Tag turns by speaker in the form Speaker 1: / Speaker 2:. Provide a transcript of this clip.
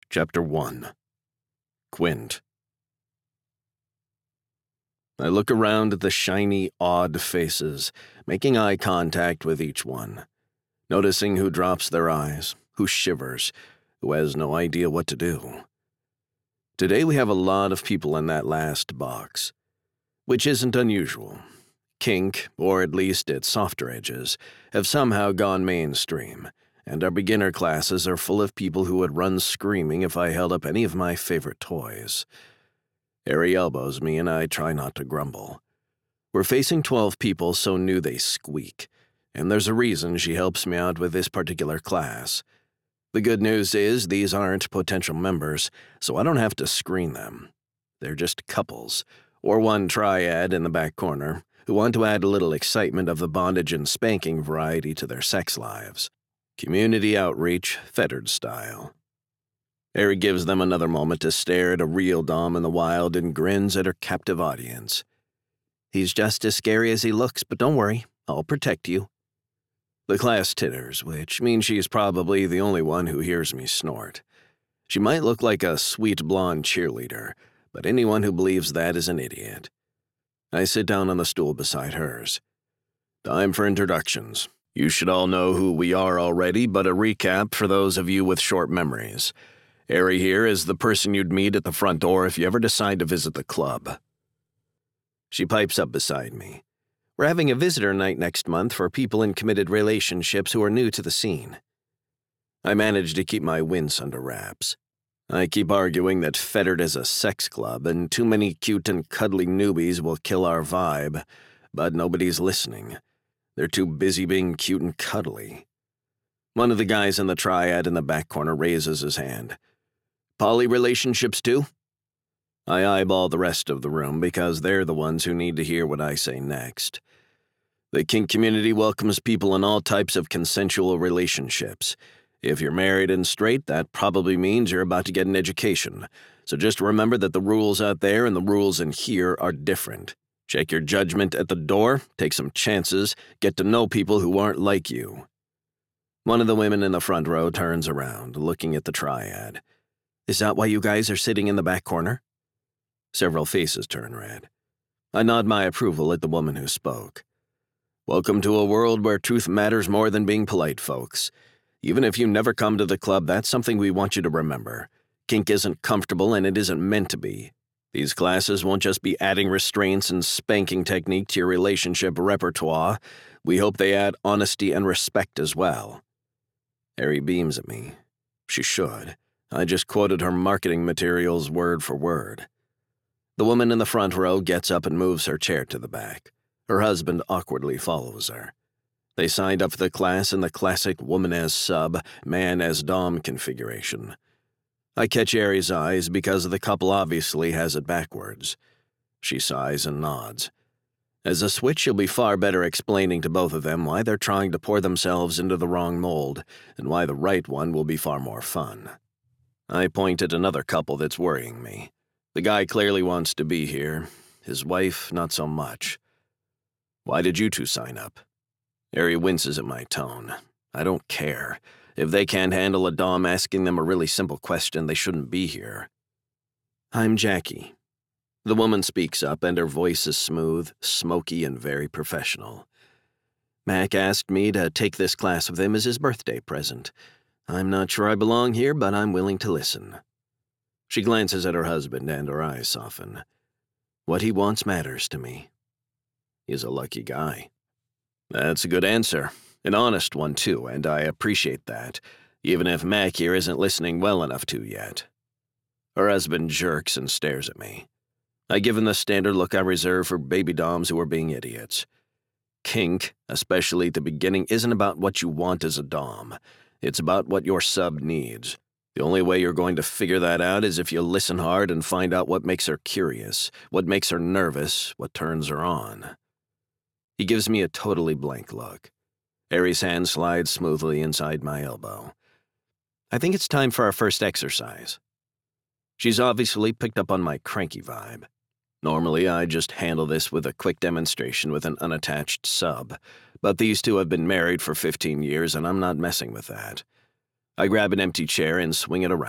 Speaker 1: Chapter 1. Quint. I look around at the shiny, odd faces, making eye contact with each one, noticing who drops their eyes, who shivers, who has no idea what to do. Today we have a lot of people in that last box, which isn't unusual. Kink, or at least its softer edges, have somehow gone mainstream, and our beginner classes are full of people who would run screaming if I held up any of my favorite toys. Harry elbows me, and I try not to grumble. We're facing 12 people so new they squeak, and there's a reason she helps me out with this particular class. The good news is these aren't potential members, so I don't have to screen them. They're just couples, or one triad in the back corner, who want to add a little excitement of the bondage and spanking variety to their sex lives. Community outreach, fettered style. Harry gives them another moment to stare at a real dom in the wild and grins at her captive audience. He's just as scary as he looks, but don't worry, I'll protect you. The class titters, which means she's probably the only one who hears me snort. She might look like a sweet blonde cheerleader, but anyone who believes that is an idiot. I sit down on the stool beside hers. Time for introductions. You should all know who we are already, but a recap for those of you with short memories. Harry here is the person you'd meet at the front door if you ever decide to visit the club. She pipes up beside me. We're having a visitor night next month for people in committed relationships who are new to the scene. I manage to keep my wince under wraps. I keep arguing that Fettered is a sex club and too many cute and cuddly newbies will kill our vibe, but nobody's listening. They're too busy being cute and cuddly. One of the guys in the triad in the back corner raises his hand. Poly relationships too? I eyeball the rest of the room because they're the ones who need to hear what I say next. The kink community welcomes people in all types of consensual relationships. If you're married and straight, that probably means you're about to get an education. So just remember that the rules out there and the rules in here are different. Check your judgment at the door, take some chances, get to know people who aren't like you. One of the women in the front row turns around, looking at the triad. Is that why you guys are sitting in the back corner? Several faces turn red. I nod my approval at the woman who spoke. Welcome to a world where truth matters more than being polite, folks. Even if you never come to the club, that's something we want you to remember. Kink isn't comfortable and it isn't meant to be. These classes won't just be adding restraints and spanking technique to your relationship repertoire. We hope they add honesty and respect as well. Harry beams at me. She should. I just quoted her marketing materials word for word. The woman in the front row gets up and moves her chair to the back. Her husband awkwardly follows her. They signed up for the class in the classic woman as sub, man as dom configuration. I catch Harry's eyes because the couple obviously has it backwards. She sighs and nods. As a switch, she'll be far better explaining to both of them why they're trying to pour themselves into the wrong mold, and why the right one will be far more fun. I point at another couple that's worrying me. The guy clearly wants to be here. His wife, not so much. Why did you two sign up? Harry winces at my tone. I don't care. If they can't handle a dom asking them a really simple question, they shouldn't be here. I'm Jackie. The woman speaks up, and her voice is smooth, smoky, and very professional. Mac asked me to take this class with him as his birthday present. I'm not sure I belong here, but I'm willing to listen. She glances at her husband, and her eyes soften. What he wants matters to me. He's a lucky guy. That's a good answer. An honest one, too, and I appreciate that, even if Mac here isn't listening well enough to yet. Her husband jerks and stares at me. I give him the standard look I reserve for baby doms who are being idiots. Kink, especially at the beginning, isn't about what you want as a dom. It's about what your sub needs. The only way you're going to figure that out is if you listen hard and find out what makes her curious, what makes her nervous, what turns her on. He gives me a totally blank look. Harry's hand slides smoothly inside my elbow. I think it's time for our first exercise. She's obviously picked up on my cranky vibe. Normally, I just handle this with a quick demonstration with an unattached sub, but these two have been married for 15 years and I'm not messing with that. I grab an empty chair and swing it around.